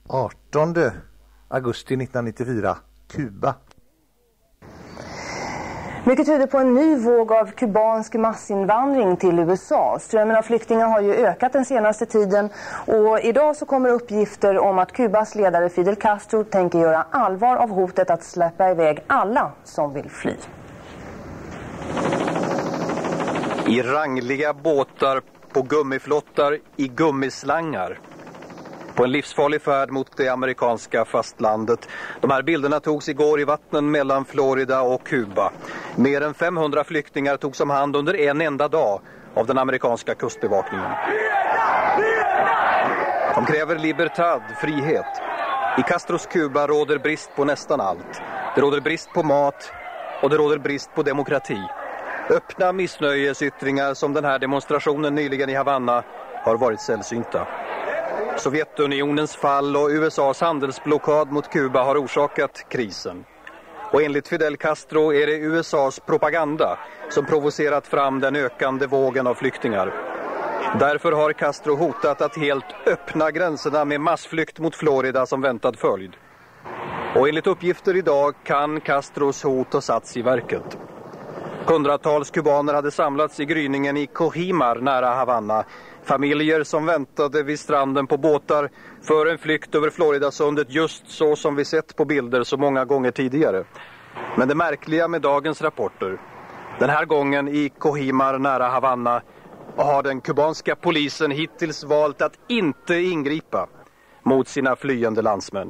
18 augusti 1994, Kuba. Mycket tyder på en ny våg av kubansk massinvandring till USA. Strömmen av flyktingar har ju ökat den senaste tiden och idag så kommer uppgifter om att Kubas ledare Fidel Castro tänker göra allvar av hotet att släppa iväg alla som vill fly. I rangliga båtar, på gummiflottar, i gummislangar. På en livsfarlig färd mot det amerikanska fastlandet. De här bilderna togs igår i vattnen mellan Florida och Kuba. Mer än 500 flyktingar togs om hand under en enda dag av den amerikanska kustbevakningen. De kräver libertad, frihet. I Castros Kuba råder brist på nästan allt. Det råder brist på mat och det råder brist på demokrati. Öppna missnöjesyttringar som den här demonstrationen nyligen i Havanna har varit sällsynta. Sovjetunionens fall och USAs handelsblockad mot Kuba har orsakat krisen. Och enligt Fidel Castro är det USAs propaganda som provocerat fram den ökande vågen av flyktingar. Därför har Castro hotat att helt öppna gränserna med massflykt mot Florida som väntad följd. Och enligt uppgifter idag kan Castros hot ha satts i verket. Hundratals kubaner hade samlats i gryningen i Cojimar nära Havanna. Familjer som väntade vid stranden på båtar för en flykt över Floridasundet, just så som vi sett på bilder så många gånger tidigare. Men det märkliga med dagens rapporter, den här gången i Cojimar nära Havanna, har den kubanska polisen hittills valt att inte ingripa mot sina flyende landsmän.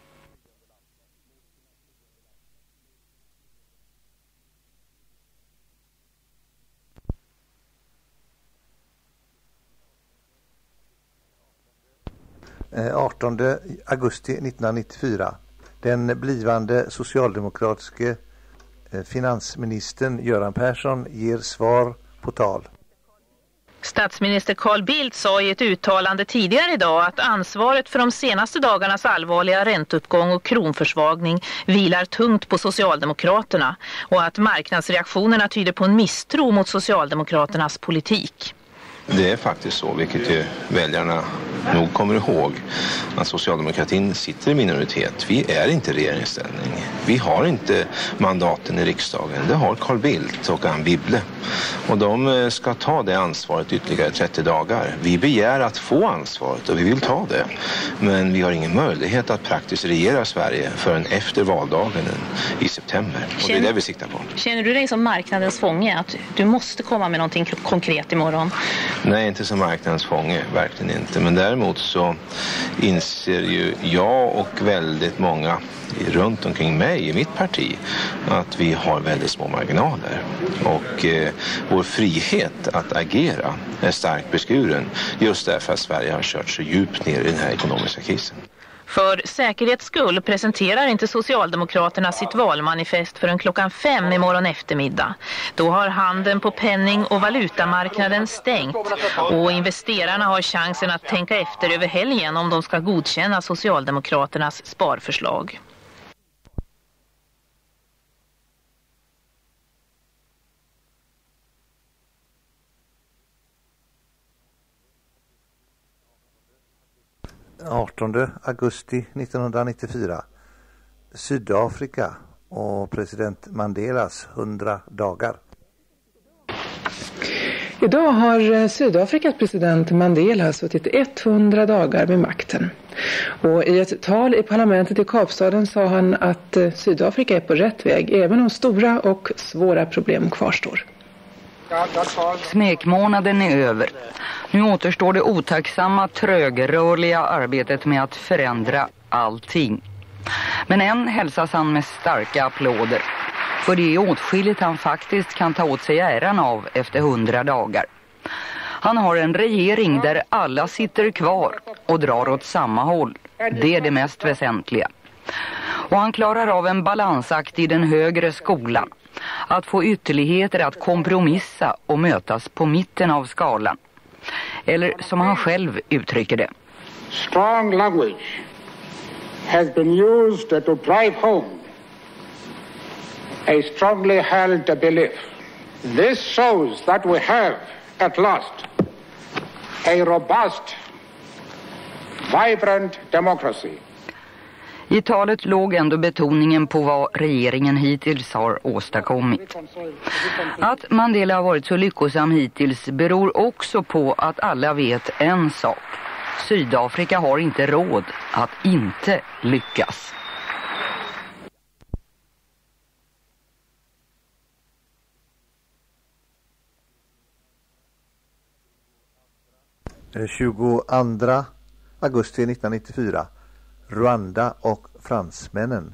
Den 18 augusti 1994. Den blivande socialdemokratiske finansministern Göran Persson ger svar på tal. Statsminister Carl Bildt sa i ett uttalande tidigare idag att ansvaret för de senaste dagarnas allvarliga ränteuppgång och kronförsvagning vilar tungt på Socialdemokraterna och att marknadsreaktionerna tyder på en misstro mot Socialdemokraternas politik. Det är faktiskt så, vilket ju väljarna nog kommer ihåg, att socialdemokratin sitter i minoritet. Vi är inte i regeringsställning. Vi har inte mandaten i riksdagen. Det har Carl Bildt och Anne Wibble. Och de ska ta det ansvaret ytterligare 30 dagar. Vi begär att få ansvaret och vi vill ta det. Men vi har ingen möjlighet att praktiskt regera Sverige förrän efter valdagen i september. Och det är det vi siktar på. Känner du dig som marknadens fånge? Att du måste komma med någonting konkret imorgon? Nej, inte som marknadens fånge, verkligen inte. Men däremot så inser ju jag och väldigt många runt omkring mig i mitt parti att vi har väldigt små marginaler. Och vår frihet att agera är starkt beskuren just därför att Sverige har kört så djupt ner i den här ekonomiska krisen. För säkerhets skull presenterar inte Socialdemokraterna sitt valmanifest förrän 5:00 imorgon eftermiddag. Då har handeln på penning- och valutamarknaden stängt och investerarna har chansen att tänka efter över helgen om de ska godkänna Socialdemokraternas sparförslag. Den 18 augusti 1994. Sydafrika och president Mandelas 100 dagar. Idag har Sydafrikas president Mandela suttit 100 dagar vid makten. Och i ett tal i parlamentet i Kapstaden sa han att Sydafrika är på rätt väg även om stora och svåra problem kvarstår. Smekmånaden är över. Nu återstår det otacksamma, trögrörliga arbetet med att förändra allting. Men än hälsas han med starka applåder. För det är åtskilligt han faktiskt kan ta åt sig äran av efter 100 dagar. Han har en regering där alla sitter kvar och drar åt samma håll. Det är det mest väsentliga. Och han klarar av en balansakt i den högre skolan. Att få ytterligheter att kompromissa och mötas på mitten av skalan. Eller som han själv uttrycker det. Strong language has been used to drive home a strongly held belief. This shows that we have at last a robust, vibrant democracy. I talet låg ändå betoningen på vad regeringen hittills har åstadkommit. Att Mandela har varit så lyckosam hittills beror också på att alla vet en sak. Sydafrika har inte råd att inte lyckas. Den 22 augusti 1994. Rwanda och fransmännen.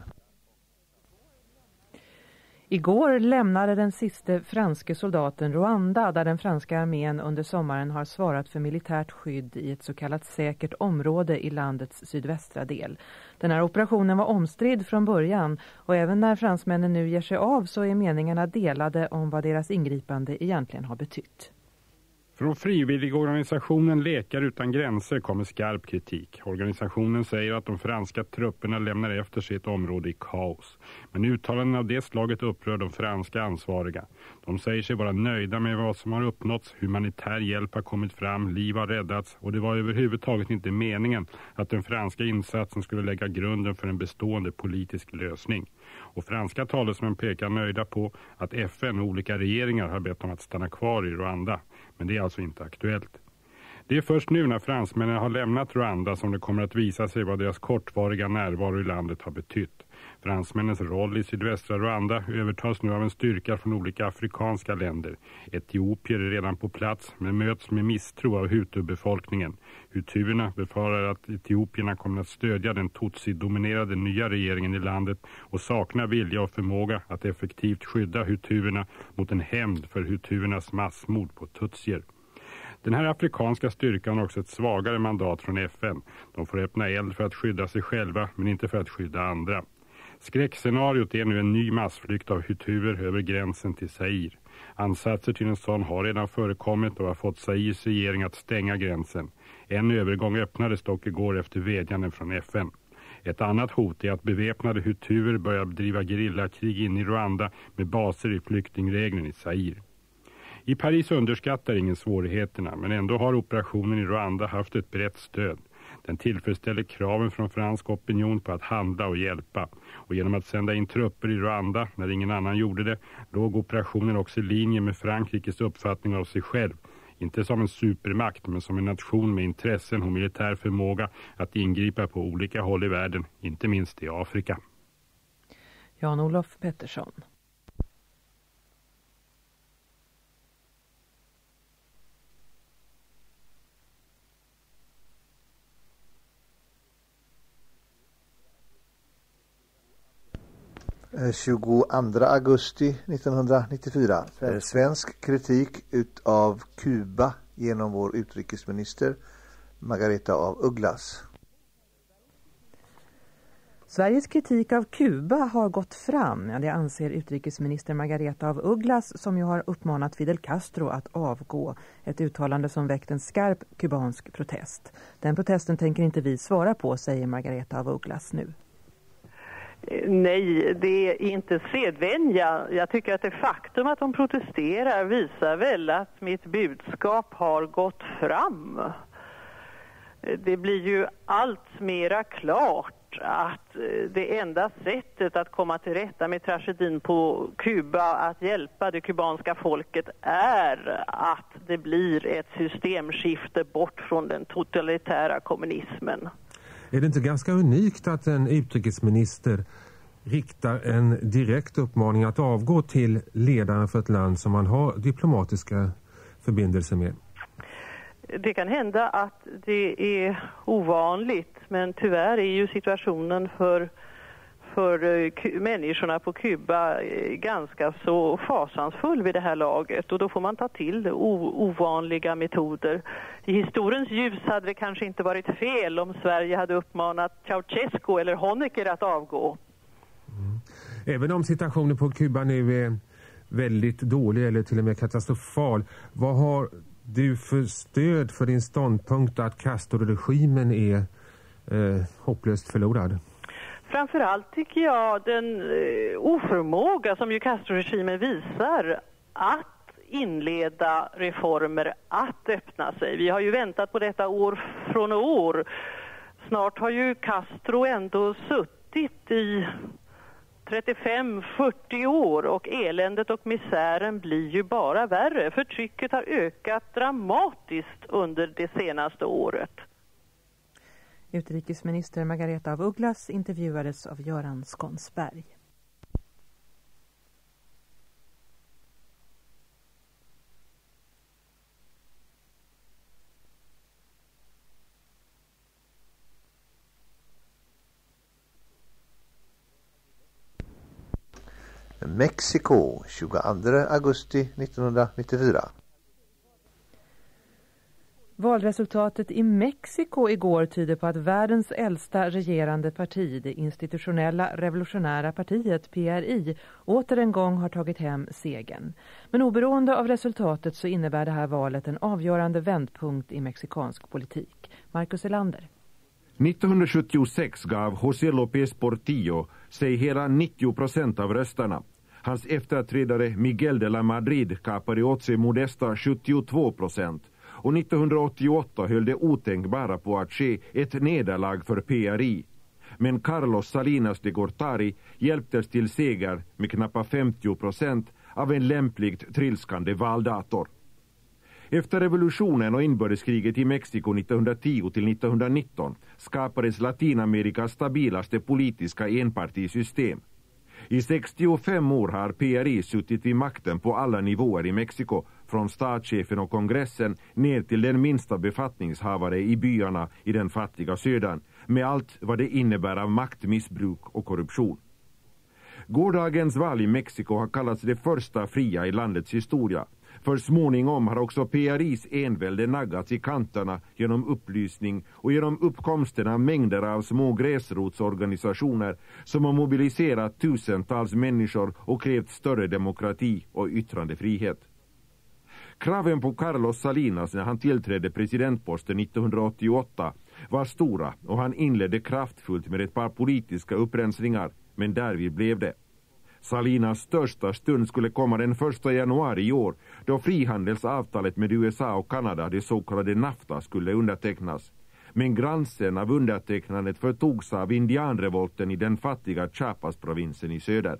Igår lämnade den sista franske soldaten Rwanda, där den franska armén under sommaren har svarat för militärt skydd i ett så kallat säkert område i landets sydvästra del. Den här operationen var omstridd från början, och även när fransmännen nu ger sig av så är meningarna delade om vad deras ingripande egentligen har betytt. Från frivilligorganisationen Läkare utan gränser kommer skarp kritik. Organisationen säger att de franska trupperna lämnar efter sig ett område i kaos. Men uttalanden av det slaget upprör de franska ansvariga. De säger sig vara nöjda med vad som har uppnåtts, humanitär hjälp har kommit fram, liv har räddats, och det var överhuvudtaget inte meningen att den franska insatsen skulle lägga grunden för en bestående politisk lösning. Och franska talesmän pekar nöjda på att FN och olika regeringar har bett om att stanna kvar i Rwanda. Men det är alltså inte aktuellt. Det är först nu när fransmännen har lämnat Rwanda som det kommer att visa sig vad deras kortvariga närvaro i landet har betytt. Fransmännens roll i sydvästra Rwanda övertas nu av en styrka från olika afrikanska länder. Etiopier är redan på plats men möts med misstro av Hutu-befolkningen. Hutuerna befarar att etiopierna kommer att stödja den Tutsi-dominerade nya regeringen i landet och saknar vilja och förmåga att effektivt skydda hutuerna mot en hämnd för hutuernas massmord på tutsier. Den här afrikanska styrkan har också ett svagare mandat från FN. De får öppna eld för att skydda sig själva men inte för att skydda andra. Skräckscenariot är nu en ny massflykt av hutuer över gränsen till Zaire. Ansatser till en sån har redan förekommit och har fått Zaires regering att stänga gränsen. En övergång öppnades dock igår efter vädjanden från FN. Ett annat hot är att beväpnade hutuer börjar driva gerillakrig in i Rwanda med baser i flyktingregnen i Zaire. I Paris underskattar ingen svårigheterna, men ändå har operationen i Rwanda haft ett brett stöd. Den tillfredsställer kraven från fransk opinion på att handla och hjälpa. Och genom att sända in trupper i Rwanda när ingen annan gjorde det, låg operationen också i linje med Frankrikes uppfattning av sig själv. Inte som en supermakt, men som en nation med intressen och militär förmåga att ingripa på olika håll i världen, inte minst i Afrika. Jan-Olof Pettersson. Den 22 augusti 1994. Svensk kritik utav Kuba genom vår utrikesminister Margaretha af Ugglas. Sveriges kritik av Kuba har gått fram, det anser utrikesminister Margaretha af Ugglas, som ju har uppmanat Fidel Castro att avgå. Ett uttalande som väckt en skarp kubansk protest. Den protesten tänker inte vi svara på, säger Margaretha af Ugglas nu. Nej, det är inte sedvänja. Jag tycker att det faktum att de protesterar visar väl att mitt budskap har gått fram. Det blir ju allt mera klart att det enda sättet att komma till rätta med tragedin på Kuba, att hjälpa det kubanska folket, är att det blir ett systemskifte bort från den totalitära kommunismen. Är det inte ganska unikt att en utrikesminister riktar en direkt uppmaning att avgå till ledaren för ett land som man har diplomatiska förbindelser med? Det kan hända att det är ovanligt, men tyvärr är ju situationen för människorna på Kuba ganska så fasansfull vid det här laget, och då får man ta till ovanliga metoder. I historiens ljus hade det kanske inte varit fel om Sverige hade uppmanat Ceausescu eller Honecker att avgå. Även om situationen på Kuba nu är väldigt dålig eller till och med katastrofal, vad har du för stöd för din ståndpunkt att Castro-regimen är hopplöst förlorad? Framförallt tycker jag den oförmåga som ju Castro-regimen visar att inleda reformer, att öppna sig. Vi har ju väntat på detta år från år. snart har ju Castro ändå suttit i 35-40 år och eländet och misären blir ju bara värre. Förtrycket har ökat dramatiskt under det senaste året. Utrikesminister Margaretha af Ugglas intervjuades av Göran Skånsberg. Mexiko, 22 augusti 1994. Valresultatet i Mexiko igår tyder på att världens äldsta regerande parti, det institutionella revolutionära partiet PRI, åter en gång har tagit hem segern. Men oberoende av resultatet så innebär det här valet en avgörande vändpunkt i mexikansk politik. Marcus Elander. 1976 gav José López Portillo sig hela 90% av rösterna. Hans efterträdare Miguel de la Madrid kapade åt sig modesta 72%. Och 1988 höll det otänkbara på att ske ett nederlag för PRI. Men Carlos Salinas de Gortari hjälptes till seger med knappt 50% av en lämpligt trilskande valdator. Efter revolutionen och inbördeskriget i Mexiko 1910 till 1919 skapades Latinamerikas stabilaste politiska enpartisystem. I 65 år har PRI suttit vid makten på alla nivåer i Mexiko, från statschefen och kongressen ner till den minsta befattningshavare i byarna i den fattiga södern, med allt vad det innebär av maktmissbruk och korruption. Gårdagens val i Mexiko har kallats det första fria i landets historia. För småningom har också PRIs envälde naggats i kanterna genom upplysning och genom uppkomsten av mängder av små gräsrotsorganisationer som har mobiliserat tusentals människor och krävt större demokrati och yttrandefrihet. Kraven på Carlos Salinas när han tillträdde presidentposten 1988 var stora och han inledde kraftfullt med ett par politiska upprensningar, men därvid blev det. Salinas största stund skulle komma den 1 januari i år, då frihandelsavtalet med USA och Kanada, det så kallade NAFTA, skulle undertecknas. Men gransen av undertecknandet förtogs av indianrevolten i den fattiga Chiapas-provinsen i söder.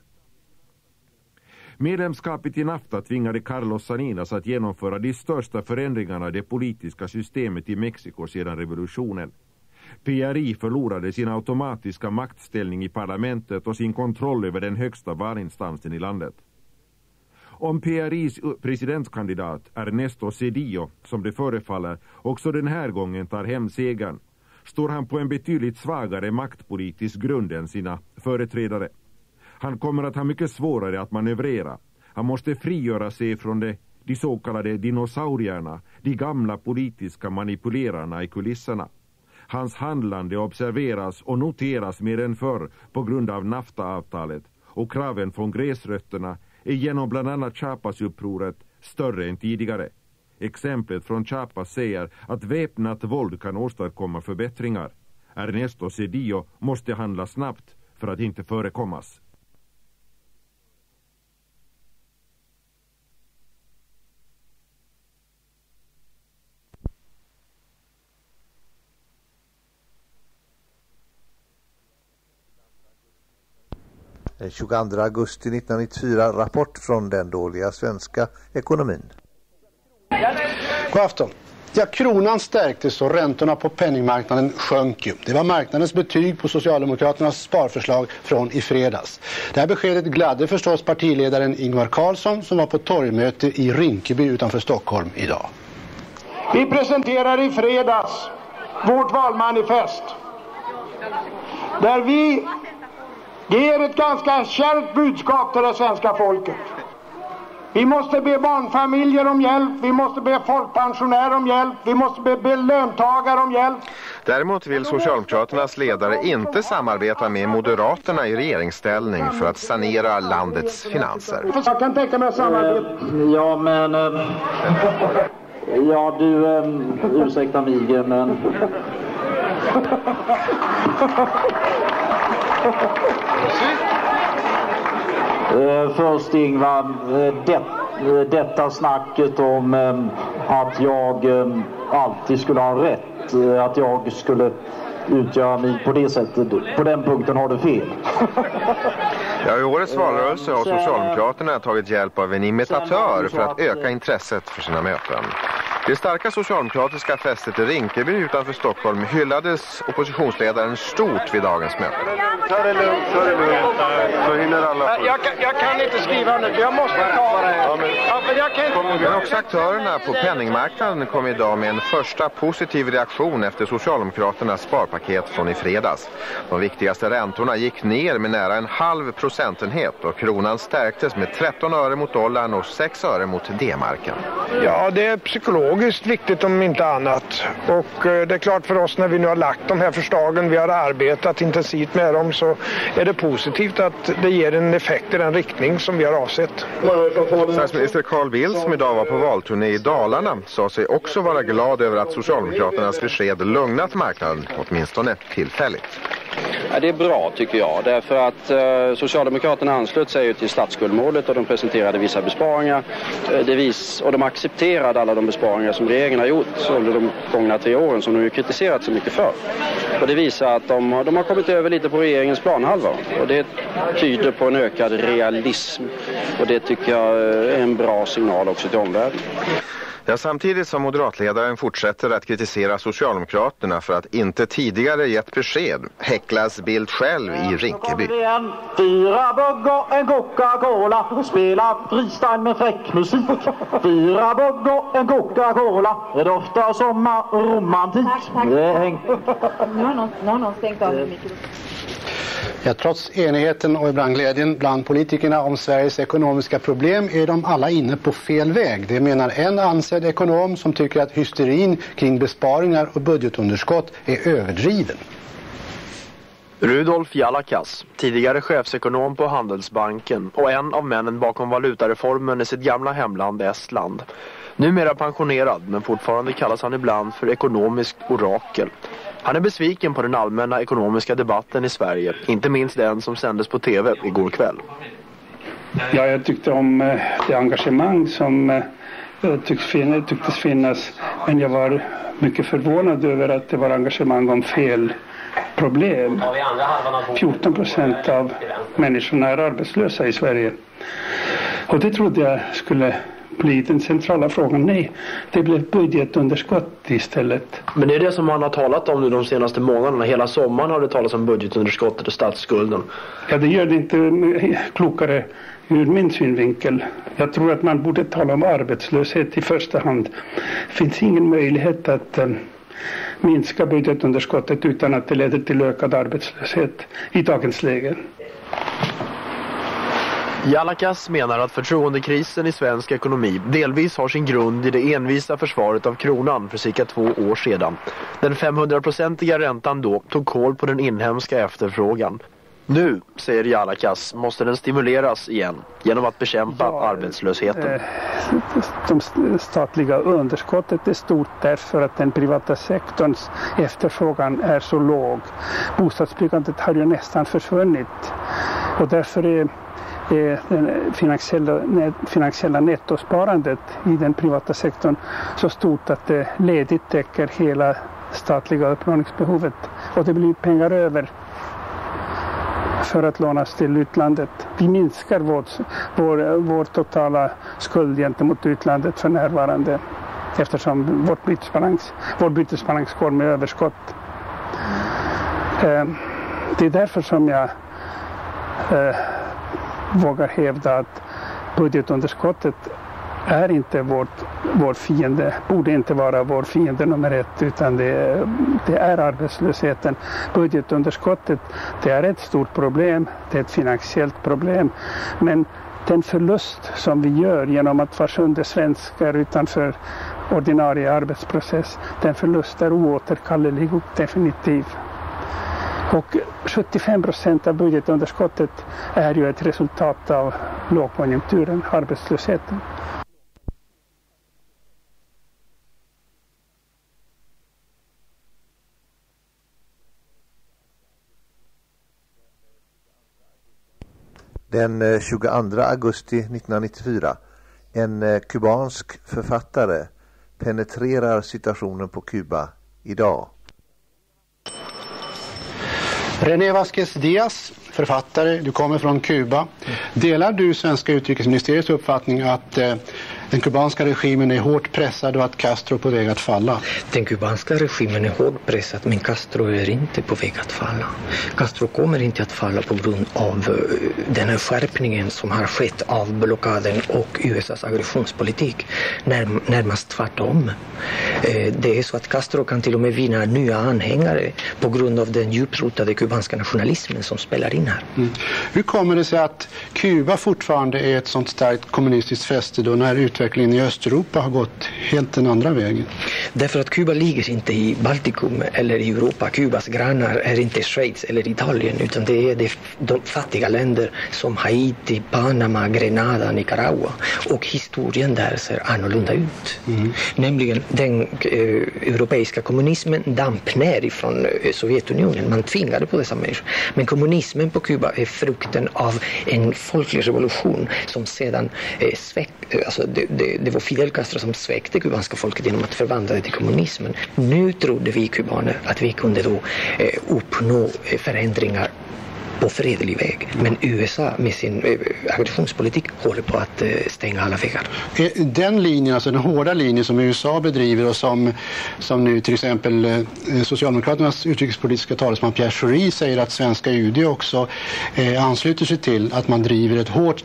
Medlemskapet i NAFTA tvingade Carlos Salinas att genomföra de största förändringarna i det politiska systemet i Mexiko sedan revolutionen. PRI förlorade sin automatiska maktställning i parlamentet och sin kontroll över den högsta valinstansen i landet. Om PRIs presidentkandidat Ernesto Zedillo, som det förefaller, också den här gången tar hem segern, står han på en betydligt svagare maktpolitisk grund än sina företrädare. Han kommer att ha mycket svårare att manövrera. Han måste frigöra sig från de så kallade dinosaurierna, de gamla politiska manipulerarna i kulisserna. Hans handlande observeras och noteras mer än förr på grund av NAFTA-avtalet, och kraven från gräsrötterna är genom bland annat Chiapas-upproret större än tidigare. Exemplet från Chiapas säger att väpnat våld kan åstadkomma förbättringar. Ernesto Zedillo måste handla snabbt för att inte förekommas. Den 22 augusti 1994, rapport från den dåliga svenska ekonomin. God afton. Ja, kronan stärktes och räntorna på penningmarknaden sjönk ju. Det var marknadens betyg på Socialdemokraternas sparförslag från i fredags. Det här beskedet gladde förstås partiledaren Ingvar Carlsson som var på torgmöte i Rinkeby utanför Stockholm idag. Vi presenterar i fredags vårt valmanifest där vi ger ett ganska kärvt budskap till det svenska folket. Vi måste be barnfamiljer om hjälp, vi måste be folkpensionärer om hjälp, vi måste be löntagare om hjälp. Däremot vill Socialdemokraternas ledare inte samarbeta med Moderaterna i regeringsställning för att sanera landets finanser. Jag kan tänka mig samarbete. Ja, men... Ja, du... ursäkta mig, men... Först Ingvar, detta snacket om att jag alltid skulle ha rätt, att jag skulle utgöra mig på det sättet. På den punkten har du fel. Ja, i årets valrörelse har Socialdemokraterna tagit hjälp av en imitatör för att öka intresset för sina möten. Det starka socialdemokratiska fästet i Rinkeby utanför Stockholm hyllades oppositionsledaren stort vid dagens möte. Ta det lugnt. Så hinner alla. Jag kan inte skriva nu, jag måste ta det. Men också aktörerna på penningmarknaden kom idag med en första positiv reaktion efter Socialdemokraternas sparpaket från i fredags. De viktigaste räntorna gick ner med nära 0,5 procentenhet och kronan stärktes med 13 öre mot dollarn och 6 öre mot D-marken. Ja, det är psykologiskt viktigt om inte annat. Och det är klart för oss när vi nu har lagt de här förslagen, vi har arbetat intensivt med dem, så är det positivt att det ger en effekt i den riktning som vi har avsett. Statsminister Carl Bildt, som idag var på valturné i Dalarna, sa sig också vara glad över att Socialdemokraternas besked lugnat marknaden, åtminstone tillfälligt. Ja, det är bra tycker jag, därför att Socialdemokraterna anslöt sig ju till statsskuldmålet och de presenterade vissa besparingar. Och de accepterade alla de besparingar som regeringen har gjort under de gångna 3 åren som de ju kritiserat så mycket för. Och det visar att de har kommit över lite på regeringens planhalva och det tyder på en ökad realism och det tycker jag är en bra signal också till omvärlden. Ja, samtidigt som moderatledaren fortsätter att kritisera Socialdemokraterna för att inte tidigare gett besked, häcklas Bildt själv i Rinkeby. 4 buggar, en Coca-Cola, spela freestyle med fräck musik. 4 buggar, en Coca-Cola, det doftar sommarromantik. Nu har någon stängt av mikrofonen. Ja, trots enigheten och ibland glädjen bland politikerna om Sveriges ekonomiska problem är de alla inne på fel väg. Det menar en ansedd ekonom som tycker att hysterin kring besparingar och budgetunderskott är överdriven. Rudolf Jalakas, tidigare chefsekonom på Handelsbanken och en av männen bakom valutareformen i sitt gamla hemland Estland. Numera pensionerad, men fortfarande kallas han ibland för ekonomiskt orakel. Han är besviken på den allmänna ekonomiska debatten i Sverige, inte minst den som sändes på tv igår kväll. Ja, jag tyckte om det engagemang som tycktes finnas, men jag var mycket förvånad över att det var engagemang om fel problem. 14% av människorna är arbetslösa i Sverige. Och det trodde jag skulle bli den centrala frågan. Nej, det blev budgetunderskott istället. Men det är det som man har talat om nu de senaste månaderna. Hela sommaren har det talats om budgetunderskottet och statsskulden. Ja, det gör det inte klokare ur min synvinkel. Jag tror att man borde tala om arbetslöshet i första hand. Det finns ingen möjlighet att minska budgetunderskottet utan att det leder till ökad arbetslöshet i dagens läge. Jalakas menar att förtroendekrisen i svensk ekonomi delvis har sin grund i det envisa försvaret av kronan för cirka 2 år sedan. Den 500-procentiga räntan då tog koll på den inhemska efterfrågan. Nu, säger Jalakas, måste den stimuleras igen genom att bekämpa arbetslösheten. Det statliga underskottet är stort därför att den privata sektorns efterfrågan är så låg. Bostadsbyggandet har ju nästan försvunnit och därför är det finansiella nettosparandet i den privata sektorn så stort att det ledigt täcker hela statliga upplåningsbehovet och det blir pengar över för att lånas till utlandet. Vi minskar vår totala skuld gentemot utlandet för närvarande eftersom vår bytesbalans går med överskott. Det är därför som jag vågar hävda att budgetunderskottet är inte vår fiende, borde inte vara vår fiende nummer 1 utan det är arbetslösheten. Budgetunderskottet, det är ett stort problem, det är ett finansiellt problem, men den förlust som vi gör genom att vara sjunde svenskar utanför ordinarie arbetsprocess, den förlust är oåterkallelig och definitiv. Och 75% av budgetunderskottet är ju ett resultat av lågkonjunkturen, arbetslösheten. Den 22 augusti 1994, en kubansk författare penetrerar situationen på Kuba idag. René Vázquez Díaz, författare, du kommer från Kuba. Delar du svenska utrikesministeriets uppfattning att den kubanska regimen är hårt pressad och att Castro är på väg att falla? Den kubanska regimen är hårt pressad, men Castro är inte på väg att falla. Castro kommer inte att falla på grund av den här skärpningen som har skett av blockaden och USAs aggressionspolitik. Närmast tvärtom. Det är så att Castro kan till och med vinna nya anhängare på grund av den djuprotade kubanska nationalismen som spelar in här. Hur kommer det sig att Kuba fortfarande är ett sånt starkt kommunistiskt fäste då när utvecklingen i Östeuropa har gått helt den andra vägen? Därför att Kuba ligger inte i Baltikum eller i Europa. Kubas grannar är inte Schweiz eller Italien, utan det är de fattiga länder som Haiti, Panama, Grenada, Nicaragua. Och historien där ser annorlunda ut. Nämligen den europeiska kommunismen damp ner ifrån Sovjetunionen. Man tvingade på dessa människor. Men kommunismen på Kuba är frukten av en folklig revolution som sedan det var Fidel Castro som sväckte kubanska folket genom att förvandla det till kommunismen. Nu trodde vi kubaner att vi kunde då uppnå förändringar på fredlig väg. Men USA med sin aggressionspolitik håller på att stänga alla vägar. Den linjen, alltså den hårda linjen som USA bedriver och som nu till exempel Socialdemokraternas utrikespolitiska talesman Pierre Schori säger att svenska UD också ansluter sig till, att man driver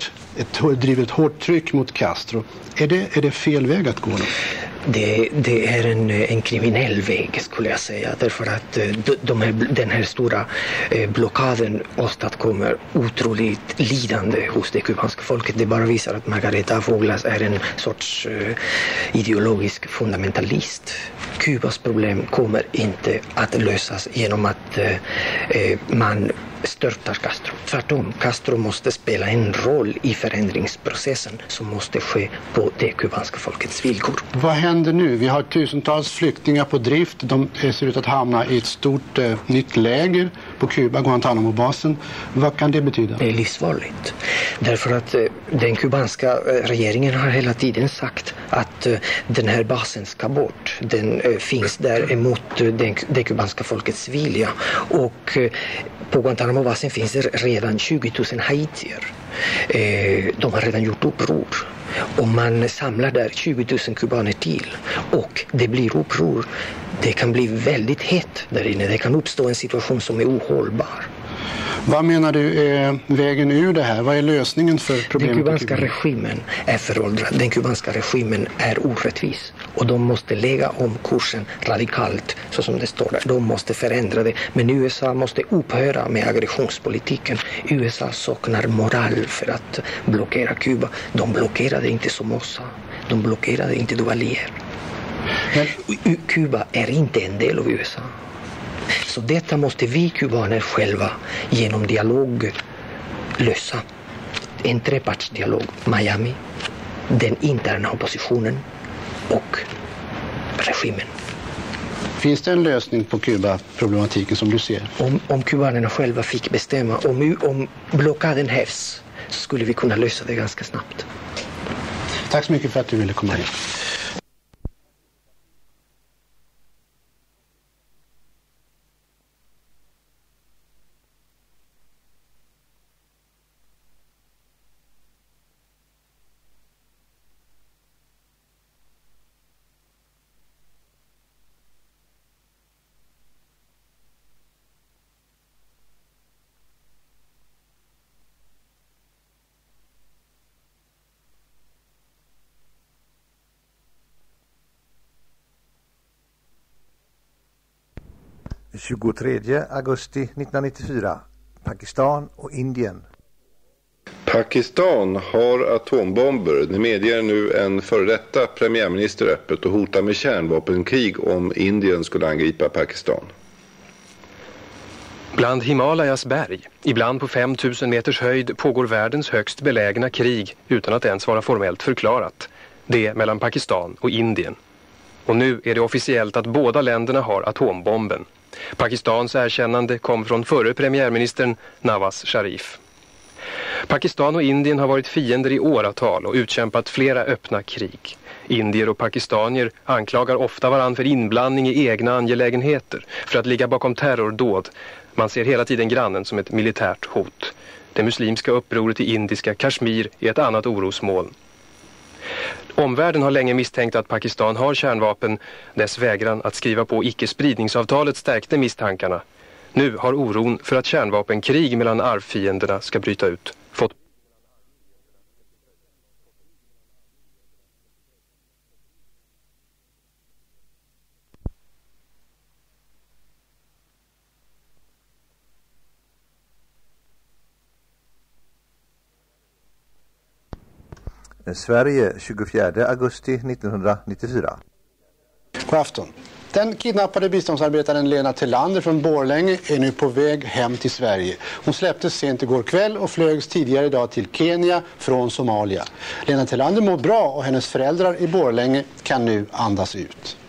ett hårt tryck mot Castro. Är det fel väg att gå då? Det är en kriminell väg, skulle jag säga, därför att den här stora blockaden åstadkommer otroligt lidande hos det kubanska folket. Det bara visar att Margareta af Ugglas är en sorts ideologisk fundamentalist. Kubas problem kommer inte att lösas genom att man störtar Castro. Tvärtom, Castro måste spela en roll i förändringsprocessen som måste ske på det kubanska folkets villkor. Vad händer nu? Vi har tusentals flyktingar på drift. De ser ut att hamna i ett stort nytt läger på Kuba, Guantanamo-basen. Vad kan det betyda? Det är livsfarligt. Därför att den kubanska regeringen har hela tiden sagt att den här basen ska bort. Den finns där emot det kubanska folkets vilja. Och på Guantanamo-basen finns det redan 20 000 haitier. De har redan gjort uppror. Om man samlar där 20 000 kubaner till och det blir uppror, det kan bli väldigt hett där inne. Det kan uppstå en situation som är ohållbar. Vad menar du är vägen ur det här? Vad är lösningen för problemet? Den kubanska regimen är föråldrad. Den kubanska regimen är orättvis. Och de måste lägga om kursen radikalt, så som det står där. De måste förändra det. Men USA måste upphöra med aggressionspolitiken. USA saknar moral för att blockera Kuba. De blockerade inte Somoza. De blockerade inte Duvalier. Kuba är inte en del av USA. Så detta måste vi kubaner själva genom dialog lösa. En trepartsdialog. Miami, den interna oppositionen och regimen. Finns det en lösning på Kuba-problematiken som du ser? Om kubanerna själva fick bestämma, om blockaden hävs, så skulle vi kunna lösa det ganska snabbt. Tack så mycket för att du ville komma hit. Den 23 augusti 1994, Pakistan och Indien. Pakistan har atombomber. Det medger nu en före detta premiärminister öppet och hotar med kärnvapenkrig om Indien skulle angripa Pakistan. Bland Himalayas berg, ibland på 5000 meters höjd, pågår världens högst belägna krig utan att ens vara formellt förklarat. Det mellan Pakistan och Indien. Och nu är det officiellt att båda länderna har atombomben. Pakistans erkännande kom från förre premiärministern Nawaz Sharif. Pakistan och Indien har varit fiender i åratal och utkämpat flera öppna krig. Indier och pakistanier anklagar ofta varann för inblandning i egna angelägenheter, för att ligga bakom terrordåd. Man ser hela tiden grannen som ett militärt hot. Det muslimska upproret i indiska Kashmir är ett annat orosmoln. Omvärlden har länge misstänkt att Pakistan har kärnvapen. Dess vägran att skriva på icke-spridningsavtalet stärkte misstankarna. Nu har oron för att kärnvapenkrig mellan arvfienderna ska bryta ut fått. Sverige 24 augusti 1994. God afton. Den kidnappade biståndsarbetaren Lena Tillander från Borlänge är nu på väg hem till Sverige. Hon släpptes sent igår kväll och flögs tidigare idag till Kenya från Somalia. Lena Tillander mår bra och hennes föräldrar i Borlänge kan nu andas ut.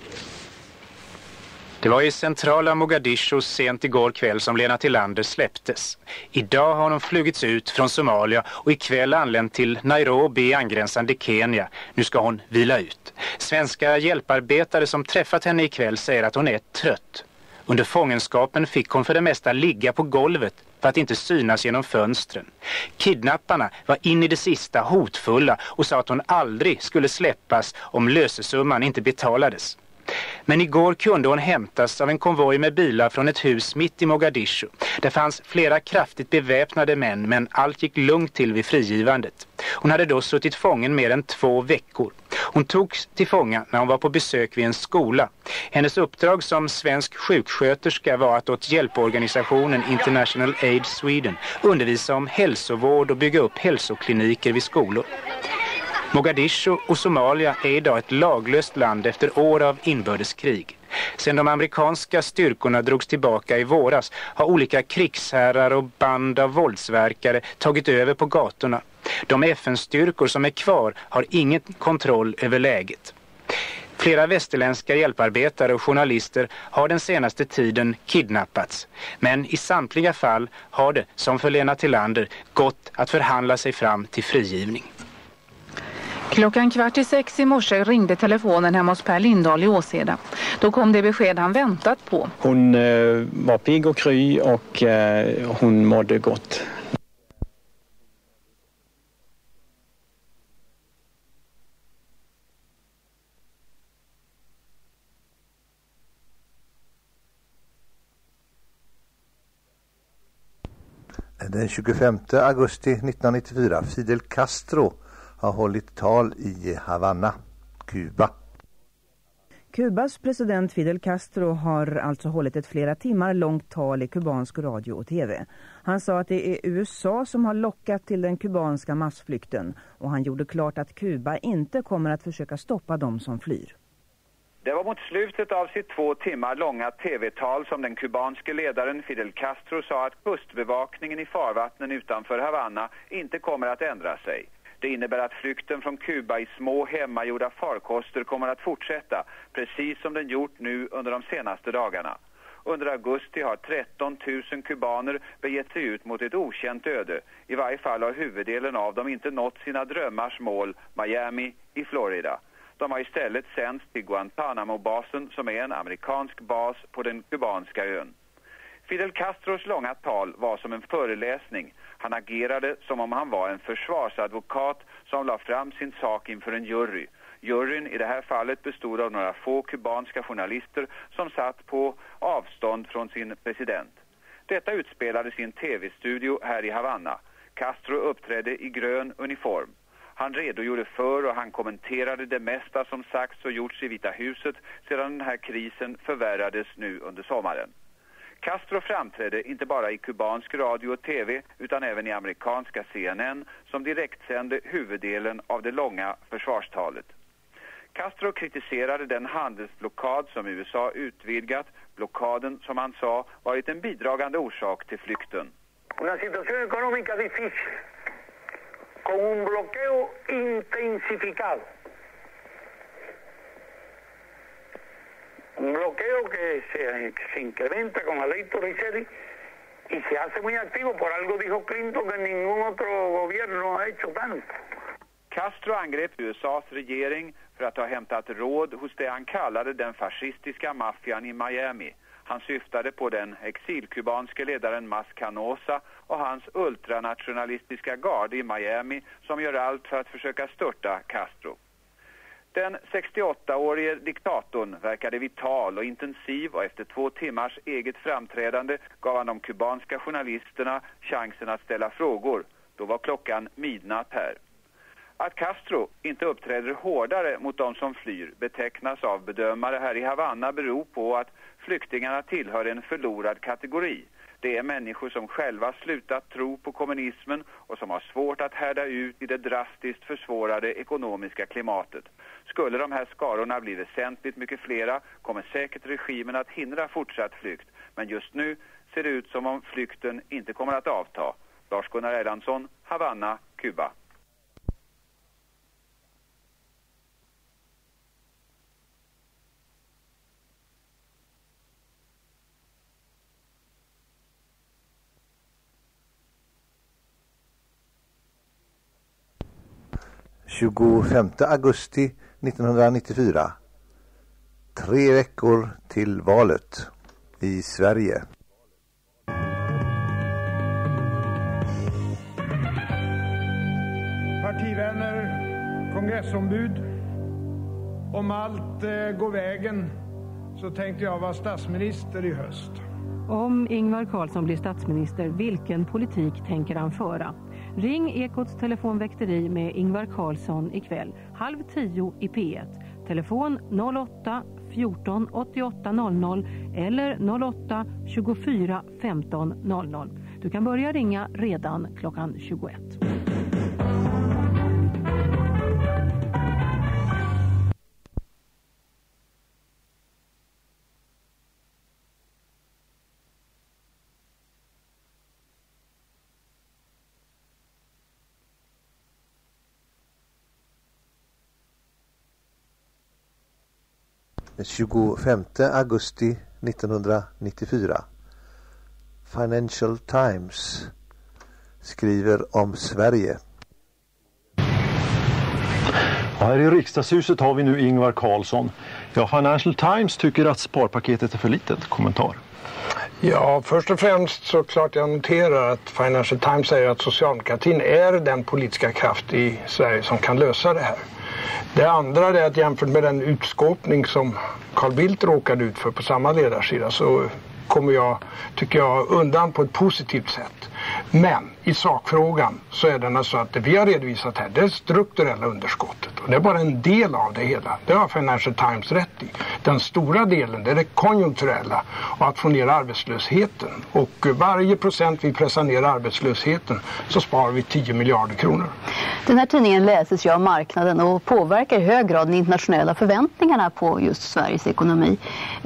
Det var i centrala Mogadishu sent igår kväll som Lena Tillander släpptes. Idag har hon flugits ut från Somalia och ikväll anlänt till Nairobi, angränsande Kenya. Nu ska hon vila ut. Svenska hjälparbetare som träffat henne ikväll säger att hon är trött. Under fångenskapen fick hon för det mesta ligga på golvet för att inte synas genom fönstren. Kidnapparna var in i det sista hotfulla och sa att hon aldrig skulle släppas om lösesumman inte betalades. Men igår kunde hon hämtas av en konvoj med bilar från ett hus mitt i Mogadishu. Det fanns flera kraftigt beväpnade män, men allt gick lugnt till vid frigivandet. Hon hade då suttit fången mer än 2 veckor. Hon togs till fånga när hon var på besök vid en skola. Hennes uppdrag som svensk sjuksköterska var att åt hjälporganisationen International Aid Sweden undervisa om hälsovård och bygga upp hälsokliniker vid skolor. Mogadishu och Somalia är idag ett laglöst land efter år av inbördeskrig. Sedan de amerikanska styrkorna drogs tillbaka i våras har olika krigsherrar och band av våldsverkare tagit över på gatorna. De FN-styrkor som är kvar har ingen kontroll över läget. Flera västerländska hjälparbetare och journalister har den senaste tiden kidnappats. Men i samtliga fall har det, som för Lena Tillander, gått att förhandla sig fram till frigivning. 5:15 i morse ringde telefonen hemma hos Per Lindahl i Åseda. Då kom det besked han väntat på. Hon var pigg och kry och hon mådde gott. Den 25 augusti 1994, Fidel Castro har hållit tal i Havanna, Kuba. Kubas president Fidel Castro har alltså hållit ett flera timmar långt tal i kubansk radio och tv. Han sa att det är USA som har lockat till den kubanska massflykten och han gjorde klart att Kuba inte kommer att försöka stoppa dem som flyr. Det var mot slutet av sitt 2 timmar långa tv-tal som den kubanske ledaren Fidel Castro sa att kustbevakningen i farvattnen utanför Havanna inte kommer att ändra sig. Det innebär att flykten från Kuba i små hemmagjorda farkoster kommer att fortsätta, precis som den gjort nu under de senaste dagarna. Under augusti har 13 000 kubaner begett sig ut mot ett okänt öde. I varje fall har huvuddelen av dem inte nått sina drömmars mål, Miami i Florida. De har istället sänts till Guantanamo-basen som är en amerikansk bas på den kubanska ön. Fidel Castros långa tal var som en föreläsning. Han agerade som om han var en försvarsadvokat som la fram sin sak inför en jury. Juryn i det här fallet bestod av några få kubanska journalister som satt på avstånd från sin president. Detta utspelades i en tv-studio här i Havanna. Castro uppträdde i grön uniform. Han redogjorde för och han kommenterade det mesta som sagts och gjorts i Vita huset sedan den här krisen förvärrades nu under sommaren. Castro framträdde inte bara i kubansk radio och tv utan även i amerikanska CNN som direktsände huvuddelen av det långa försvarstalet. Castro kritiserade den handelsblockad som USA utvidgat. Blockaden, som han sa, varit en bidragande orsak till flykten. Una situación económica difícil, con un bloqueo intensificado. Un bloqueo que se incrementa con la ley Torricelli y se hace muy activo. Por algo dijo Clinton que ningún otro gobierno ha hecho tanto. Castro angrep USAs regering för att ha hämtat råd hos det han kallade den fascistiska maffian i Miami. Han syftade på den exilkubanske ledaren Mas Canosa och hans ultranationalistiska gard i Miami som gör allt för att försöka störta Castro. Den 68-årige diktatorn verkade vital och intensiv och efter 2 timmars eget framträdande gav han de kubanska journalisterna chansen att ställa frågor. Då var klockan midnatt här. Att Castro inte uppträder hårdare mot de som flyr betecknas av bedömare här i Havanna beror på att flyktingarna tillhör en förlorad kategori. Det är människor som själva slutat tro på kommunismen och som har svårt att härda ut i det drastiskt försvårade ekonomiska klimatet. Skulle de här skarorna bli väsentligt mycket flera kommer säkert regimen att hindra fortsatt flykt. Men just nu ser det ut som om flykten inte kommer att avta. Lars-Gunnar Erlandsson, Havanna, Kuba. Augusti 1994. 3 veckor till valet i Sverige. Partivänner, kongressombud, om allt går vägen så tänkte jag vara statsminister i höst. Om Ingvar Carlsson blir statsminister, vilken politik tänker han föra? Ring Ekots telefonväkteri med Ingvar Carlsson ikväll 9:30 i P1. Telefon 08 14 88 00 eller 08 24 15 00. Du kan börja ringa redan klockan 21. Den 25 augusti 1994. Financial Times skriver om Sverige. Här i riksdagshuset har vi nu Ingvar Carlsson. Ja, Financial Times tycker att sparpaketet är för litet. Kommentar. Ja, först och främst så klart jag noterar att Financial Times säger att socialdemokratin är den politiska kraft i Sverige som kan lösa det här. Det andra är att jämfört med den utskåpning som Carl Bildt råkade ut för på samma ledarsida så kommer jag, tycker jag, undan på ett positivt sätt. Men i sakfrågan så är det så att det vi har redovisat här, det är strukturella underskottet. Och det är bara en del av det hela. Det har Financial Times rätt i. Den stora delen, det är det konjunkturella och att få ner arbetslösheten. Och varje procent vi pressar ner arbetslösheten så sparar vi 10 miljarder kronor. Den här tidningen läses ju av marknaden och påverkar i hög grad de internationella förväntningarna på just Sveriges ekonomi.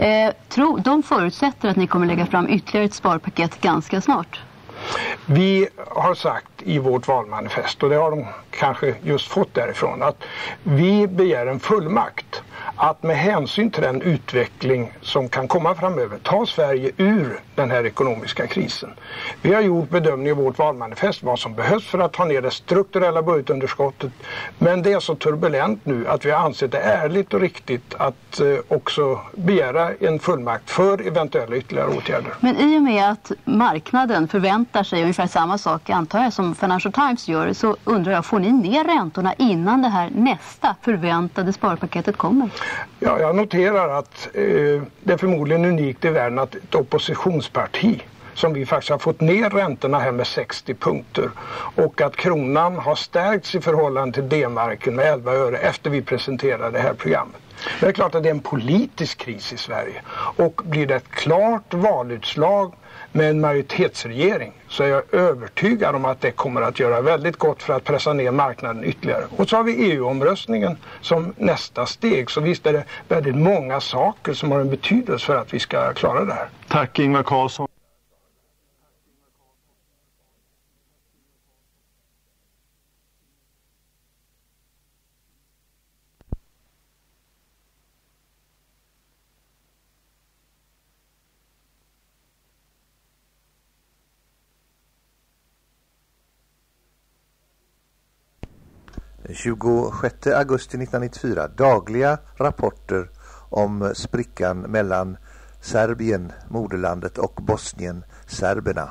De förutsätter att ni kommer lägga fram ytterligare ett sparpaket ganska snart. Vi har sagt i vårt valmanifest, och det har de kanske just fått därifrån, att vi begär en fullmakt att med hänsyn till den utveckling som kan komma framöver ta Sverige ur den här ekonomiska krisen. Vi har gjort bedömning i vårt valmanifest vad som behövs för att ta ner det strukturella budgetunderskottet, men det är så turbulent nu att vi har ansett det ärligt och riktigt att också begära en fullmakt för eventuella ytterligare åtgärder. Men i och med att marknaden förväntar sig ungefär samma sak, antar jag, som Financial Times gör, så undrar jag, får ni ner räntorna innan det här nästa förväntade sparpaketet kommer? Ja, jag noterar att det är förmodligen unikt i världen att ett oppositionsparti som vi faktiskt har fått ner räntorna här med 60 punkter och att kronan har stärkts i förhållande till D-marken med 11 öre efter vi presenterade det här programmet. Men det är klart att det är en politisk kris i Sverige och blir det ett klart valutslag med en majoritetsregering så är jag övertygad om att det kommer att göra väldigt gott för att pressa ner marknaden ytterligare. Och så har vi EU-omröstningen som nästa steg. Så visst är det väldigt många saker som har en betydelse för att vi ska klara det här. Tack Ingvar Carlsson. Den 26 augusti 1994. Dagliga rapporter om sprickan mellan Serbien, moderlandet och Bosnien, serberna.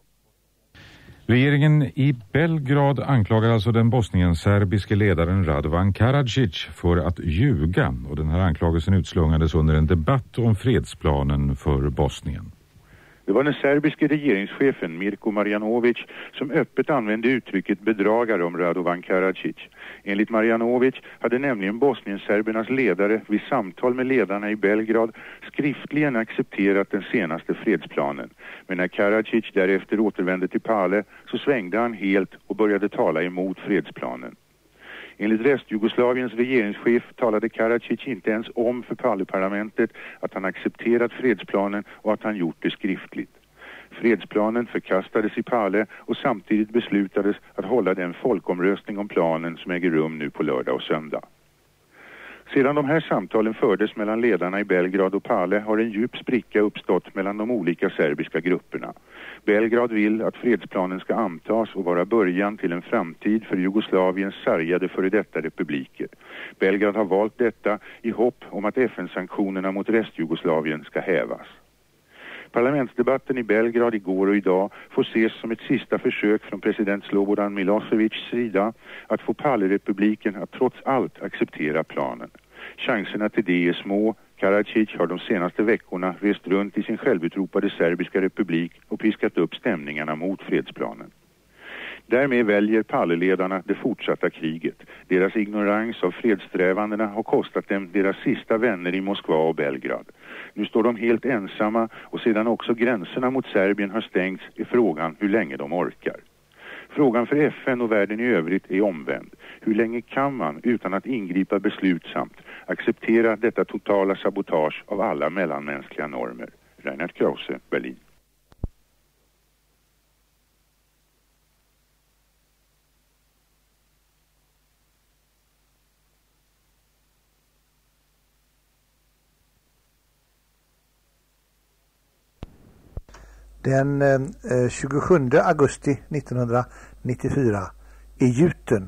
Regeringen i Belgrad anklagar alltså den bosnienserbiske ledaren Radovan Karadzic för att ljuga, och den här anklagelsen utslungades under en debatt om fredsplanen för Bosnien. Det var den serbiske regeringschefen Mirko Marjanovic som öppet använde uttrycket bedragare om Radovan Karadzic. Enligt Marjanovic hade nämligen bosnienserbernas ledare vid samtal med ledarna i Belgrad skriftligen accepterat den senaste fredsplanen. Men när Karadzic därefter återvände till Pale så svängde han helt och började tala emot fredsplanen. Enligt Restjugoslaviens regeringschef talade Karadzic inte ens om för Pale-parlamentet att han accepterat fredsplanen och att han gjort det skriftligt. Fredsplanen förkastades i Pale och samtidigt beslutades att hålla den folkomröstning om planen som äger rum nu på lördag och söndag. Sedan de här samtalen fördes mellan ledarna i Belgrad och Pale har en djup spricka uppstått mellan de olika serbiska grupperna. Belgrad vill att fredsplanen ska antas och vara början till en framtid för Jugoslaviens sargade före detta republiker. Belgrad har valt detta i hopp om att FN-sanktionerna mot Restjugoslavien ska hävas. Parlamentsdebatten i Belgrad igår och idag får ses som ett sista försök från president Slobodan Milosevics sida att få Pale-republiken att trots allt acceptera planen. Chanserna till det är små. Karadzic har de senaste veckorna rest runt i sin självutropade serbiska republik och piskat upp stämningarna mot fredsplanen. Därmed väljer Pale-ledarna det fortsatta kriget. Deras ignorans av fredssträvandena har kostat dem deras sista vänner i Moskva och Belgrad. Nu står de helt ensamma och sedan också gränserna mot Serbien har stängts är frågan hur länge de orkar. Frågan för FN och världen i övrigt är omvänd. Hur länge kan man utan att ingripa beslutsamt acceptera detta totala sabotage av alla mellanmänskliga normer? Reinhard Krause, Berlin. Den 27 augusti 1994, Egypten.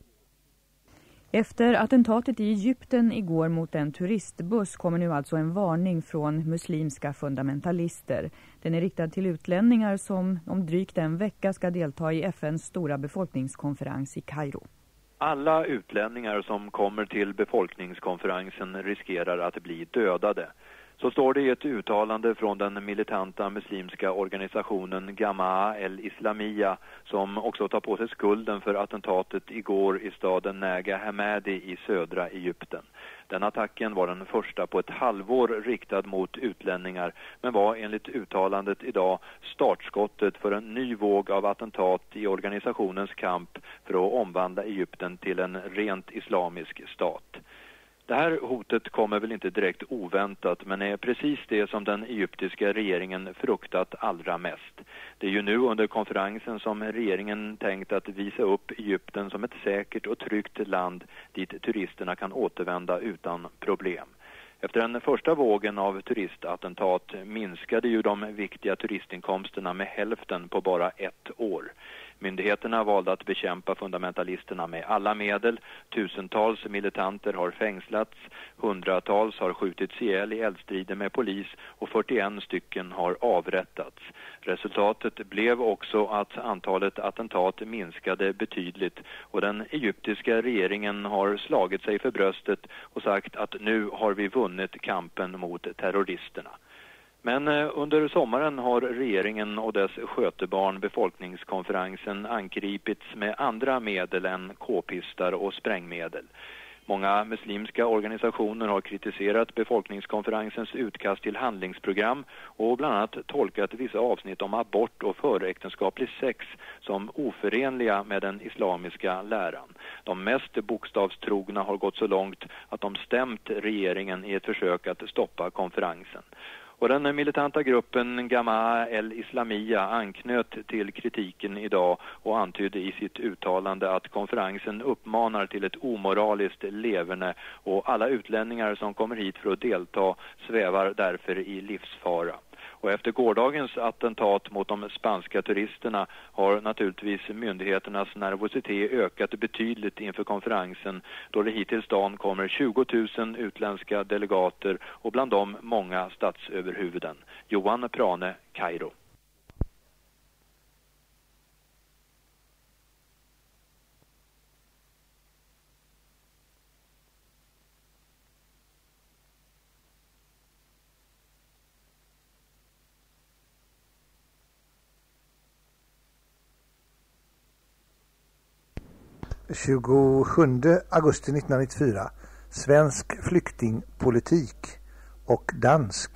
Efter attentatet i Egypten igår mot en turistbuss kommer nu alltså en varning från muslimska fundamentalister. Den är riktad till utlänningar som om drygt en vecka ska delta i FNs stora befolkningskonferens i Kairo. Alla utlänningar som kommer till befolkningskonferensen riskerar att bli dödade. Så står det i ett uttalande från den militanta muslimska organisationen Jama'a el-Islamiyya som också tar på sig skulden för attentatet igår i staden Naga Hamadi i södra Egypten. Den attacken var den första på ett halvår riktad mot utlänningar men var enligt uttalandet idag startskottet för en ny våg av attentat i organisationens kamp för att omvandla Egypten till en rent islamisk stat. Det här hotet kommer väl inte direkt oväntat men är precis det som den egyptiska regeringen fruktat allra mest. Det är ju nu under konferensen som regeringen tänkt att visa upp Egypten som ett säkert och tryggt land dit turisterna kan återvända utan problem. Efter den första vågen av turistattentat minskade ju de viktiga turistinkomsterna med hälften på bara ett år. Myndigheterna valde att bekämpa fundamentalisterna med alla medel. Tusentals militanter har fängslats, hundratals har skjutits ihjäl i eldstrider med polis och 41 stycken har avrättats. Resultatet blev också att antalet attentat minskade betydligt och den egyptiska regeringen har slagit sig för bröstet och sagt att nu har vi vunnit kampen mot terroristerna. Men under sommaren har regeringen och dess skötebarn befolkningskonferensen angripits med andra medel än k-pistar och sprängmedel. Många muslimska organisationer har kritiserat befolkningskonferensens utkast till handlingsprogram och bland annat tolkat vissa avsnitt om abort och föräktenskaplig sex som oförenliga med den islamiska läran. De mest bokstavstrogna har gått så långt att de stämt regeringen i ett försök att stoppa konferensen. Och den militanta gruppen Jama'a el-Islamiyya anknöt till kritiken idag och antydde i sitt uttalande att konferensen uppmanar till ett omoraliskt leverne och alla utlänningar som kommer hit för att delta svävar därför i livsfara. Och efter gårdagens attentat mot de spanska turisterna har naturligtvis myndigheternas nervositet ökat betydligt inför konferensen, då det hittills dagen kommer 20 000 utländska delegater och bland dem många statsöverhuvuden. Johan Prane, Kairo. Den 27 augusti 1994. Svensk flyktingpolitik och dansk.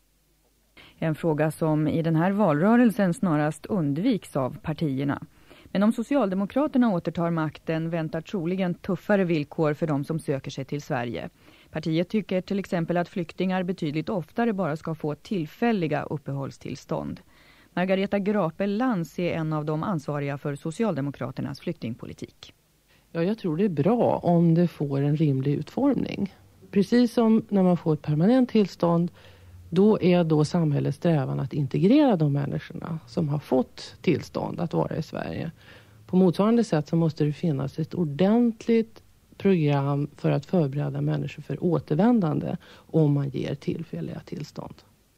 En fråga som i den här valrörelsen snarast undviks av partierna. Men om Socialdemokraterna återtar makten väntar troligen tuffare villkor för de som söker sig till Sverige. Partiet tycker till exempel att flyktingar betydligt oftare bara ska få tillfälliga uppehållstillstånd. Margareta Grape-Lantz är en av de ansvariga för Socialdemokraternas flyktingpolitik. Ja, jag tror det är bra om det får en rimlig utformning. Precis som när man får ett permanent tillstånd, då är då samhällets strävan att integrera de människorna som har fått tillstånd att vara i Sverige. På motsvarande sätt så måste det finnas ett ordentligt program för att förbereda människor för återvändande om man ger tillfälliga tillstånd.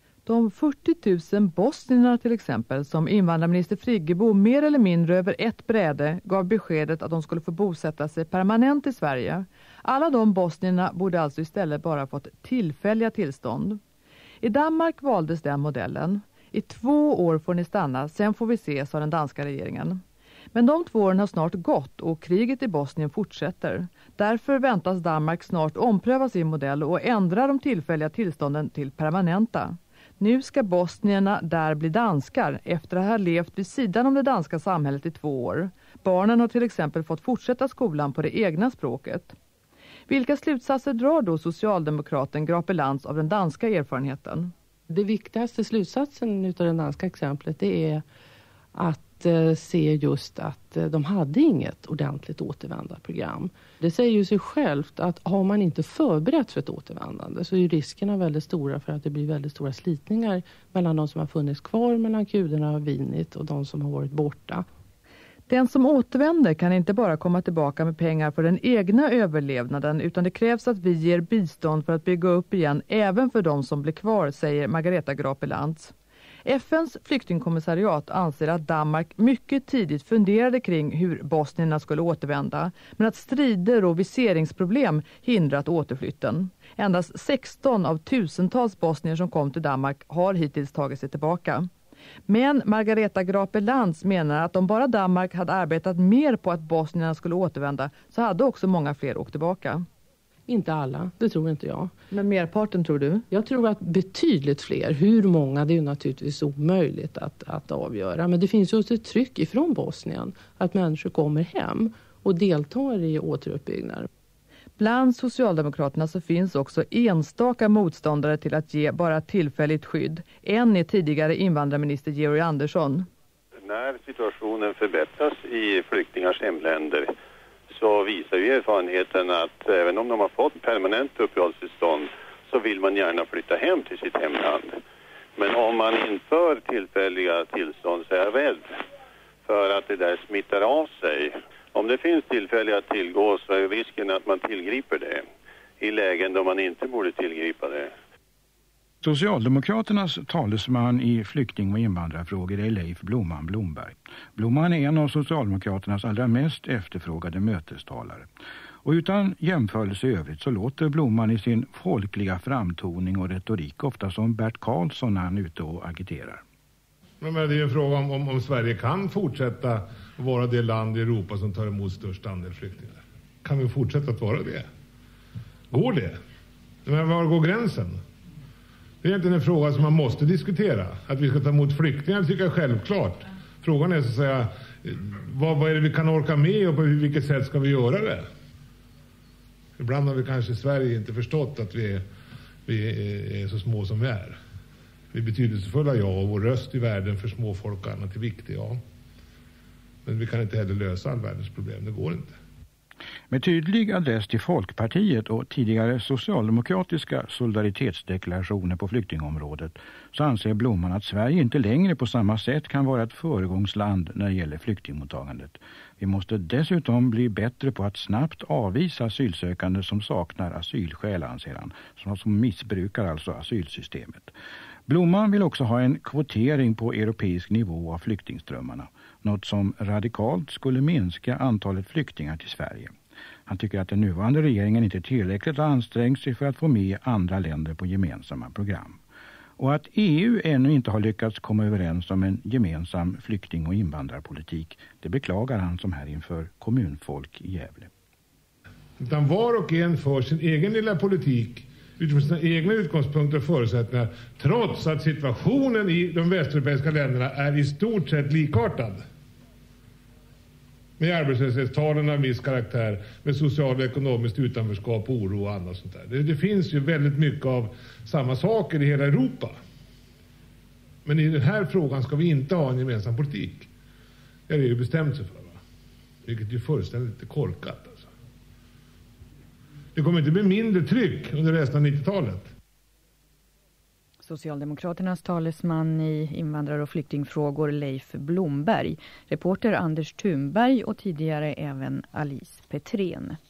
De 40 000 bosnierna till exempel som invandrarminister Friggebo mer eller mindre över ett bräde gav beskedet att de skulle få bosätta sig permanent i Sverige. Alla de bosnierna borde alltså istället bara fått tillfälliga tillstånd. I Danmark valdes den modellen. I 2 år får ni stanna, sen får vi se, sa den danska regeringen. Men de 2 åren har snart gått och kriget i Bosnien fortsätter. Därför väntas Danmark snart ompröva sin modell och ändra de tillfälliga tillstånden till permanenta. Nu ska bosnierna där bli danskar efter att ha levt vid sidan om det danska samhället i 2 år. Barnen har till exempel fått fortsätta skolan på det egna språket. Vilka slutsatser drar då socialdemokraten Grape-Lantz av den danska erfarenheten? Det viktigaste slutsatsen utav det danska exemplet det är att se just att de hade inget ordentligt återvändarprogram. Det säger ju sig självt att har man inte förberett för ett återvändande så är ju riskerna väldigt stora för att det blir väldigt stora slitningar mellan de som har funnits kvar mellan kuderna och vinit och de som har varit borta. Den som återvänder kan inte bara komma tillbaka med pengar för den egna överlevnaden utan det krävs att vi ger bistånd för att bygga upp igen även för de som blir kvar, säger Margareta Grape-Lantz. FNs flyktingkommissariat anser att Danmark mycket tidigt funderade kring hur bosnierna skulle återvända, men att strider och viseringsproblem hindrat återflytten. Endast 16 av tusentals bosnier som kom till Danmark har hittills tagit sig tillbaka. Men Margareta Grape-Lantz menar att om bara Danmark hade arbetat mer på att bosnierna skulle återvända så hade också många fler åkt tillbaka. Inte alla, det tror inte jag. Men merparten tror du? Jag tror att betydligt fler. Hur många, det är ju naturligtvis omöjligt att avgöra. Men det finns ju också ett tryck ifrån Bosnien att människor kommer hem och deltar i återuppbyggnad. Bland Socialdemokraterna så finns också enstaka motståndare till att ge bara tillfälligt skydd. En är tidigare invandrarminister Georg Andersson. När situationen förbättras i flyktingars hemländer så visar ju erfarenheten att även om de har fått permanent uppehållstillstånd så vill man gärna flytta hem till sitt hemland. Men om man inför tillfälliga tillstånd så är jag rädd för att det där smittar av sig. Om det finns tillfälliga att tillgå så är risken att man tillgriper det i lägen då man inte borde tillgripa det. Socialdemokraternas talesman i flykting- och invandrarfrågor är Leif Blomman Blomberg. Blomman är en av Socialdemokraternas allra mest efterfrågade mötestalare. Och utan jämförelse i övrigt så låter Blomman i sin folkliga framtoning och retorik ofta som Bert Karlsson när han är ute och agiterar. Men det är ju en fråga om Sverige kan fortsätta vara det land i Europa som tar emot störst andel flyktingar. Kan vi fortsätta att vara det? Går det? Men var går gränsen? Det är egentligen en fråga som man måste diskutera. Att vi ska ta emot flyktingar tycker jag självklart. Frågan är så att säga, vad är det vi kan orka med och på vilket sätt ska vi göra det? Ibland har vi kanske i Sverige inte förstått att vi är så små som vi är. Vi är betydelsefulla, ja, och vår röst i världen för små folk och annat är viktig, ja. Men vi kan inte heller lösa all världens problem, det går inte. Med tydlig adress till Folkpartiet och tidigare socialdemokratiska solidaritetsdeklarationer på flyktingområdet så anser Blomman att Sverige inte längre på samma sätt kan vara ett föregångsland när det gäller flyktingmottagandet. Vi måste dessutom bli bättre på att snabbt avvisa asylsökande som saknar asylskäl, anser han, som missbrukar alltså asylsystemet. Blomman vill också ha en kvotering på europeisk nivå av flyktingströmmarna, något som radikalt skulle minska antalet flyktingar till Sverige. Han tycker att den nuvarande regeringen inte tillräckligt har ansträngt sig för att få med andra länder på gemensamma program. Och att EU ännu inte har lyckats komma överens om en gemensam flykting- och invandrarpolitik, det beklagar han som här inför kommunfolk i Gävle. Utan var och en för sin egen lilla politik utifrån sina egna utgångspunkter och förutsättningar, trots att situationen i de västeuropeiska länderna är i stort sett likartad. Med arbetslöshetstalen av viss karaktär, med social och ekonomiskt utanförskap, oro och annat sånt där. Det finns ju väldigt mycket av samma saker i hela Europa. Men i den här frågan ska vi inte ha en gemensam politik. Det är det ju bestämt sig för, va? Vilket är fullständigt korkat alltså. Det kommer inte bli mindre tryck under resten av 90-talet. Socialdemokraternas talesman i invandrar- och flyktingfrågor Leif Blomberg, reporter Anders Thunberg och tidigare även Alice Petrén.